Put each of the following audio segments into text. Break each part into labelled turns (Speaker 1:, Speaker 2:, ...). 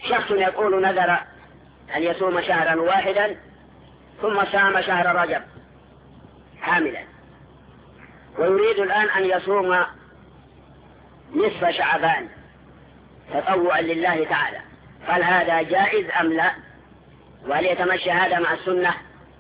Speaker 1: شخص يقول نذر أن يصوم شهرا واحدا ثم صام شهر رجب حاملا، ويريد الآن أن يصوم نصف شعبان تطوعا لله تعالى، هل هذا جائز أم لا؟ وهل يتمشى هذا مع السنة؟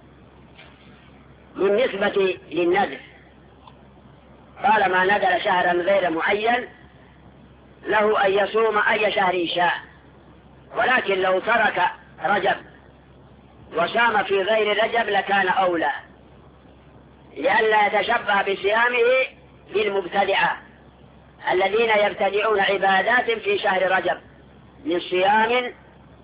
Speaker 1: بالنسبة للنذر، طالما نذر شهرا غير معين له أن يصوم أي شهر شاء، ولكن لو ترك رجب وصام في غير رجب لكان أولى، لئلا يتشبه بصيامه بالمبتدعة الذين يبتدعون عبادات في شهر رجب من صيام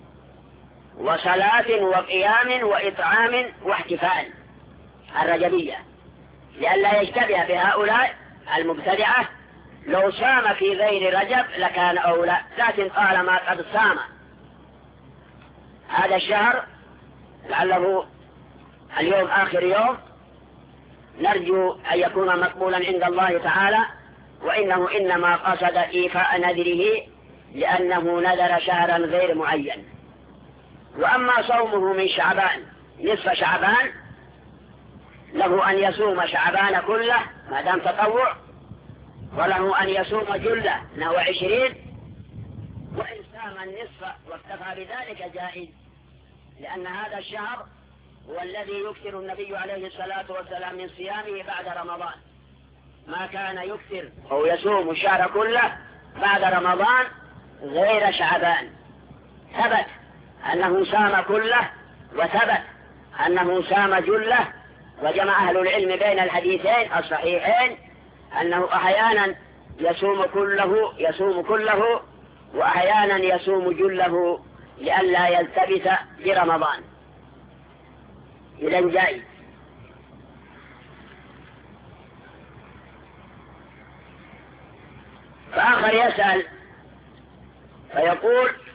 Speaker 1: وصلاة وقيام وإطعام واحتفال الرجبية، لئلا يشتبه بهؤلاء المبتدعة. لو صام في غير رجب لكان أولى، لكن طالما قد صام هذا الشهر لعله اليوم آخر يوم، نرجو أن يكون مقبولا عند الله تعالى، وإنه إنما قصد إيفاء نذره لأنه نذر شهرا غير معين. وأما صومه من شعبان نصف شعبان له أن يصوم شعبان كله ما دام تطوع، وله أن يصوم جلة نحو 20، وإن صام النصف واكتفى بذلك جائز، لأن هذا الشهر هو الذي يكثر النبي عليه الصلاة والسلام من صيامه بعد رمضان، ما كان يكثر أو يصوم الشهر كله بعد رمضان غير شعبان. ثبت أنه صام كله، وثبت أنه صام جله، وجمع أهل العلم بين الحديثين الصحيحين أنه أحيانا يصوم كله وأحيانا يصوم جله لئلا يلتبس برمضان. إذن جائز. فآخر يسأل فيقول